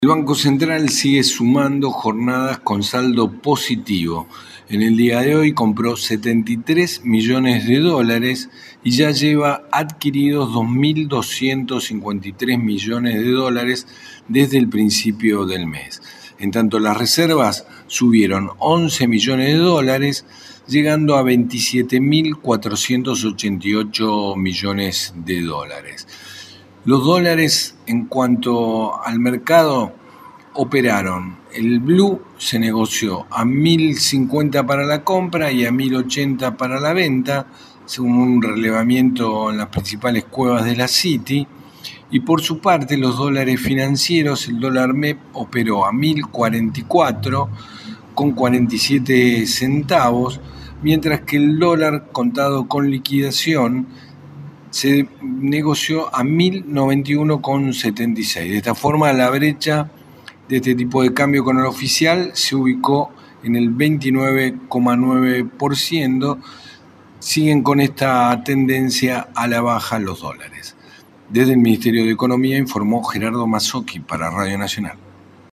El Banco Central sigue sumando jornadas con saldo positivo. En el día de hoy compró 73 millones de dólares y ya lleva adquiridos 2.253 millones de dólares desde el principio del mes. En tanto, las reservas subieron 11 millones de dólares, llegando a 27.488 millones de dólares. Los dólares en cuanto al mercado operaron. El blue se negoció a 1.050 para la compra y a 1.080 para la venta, según un relevamiento en las principales cuevas de la City. Y por su parte, los dólares financieros, el dólar MEP operó a 1.044 con 47 centavos, mientras que el dólar contado con liquidación se negoció a 1.091,76. De esta forma, la brecha de este tipo de cambio con el oficial se ubicó en el 29,9%. Siguen con esta tendencia a la baja los dólares. Desde el Ministerio de Economía informó Gerardo Mazzocchi para Radio Nacional.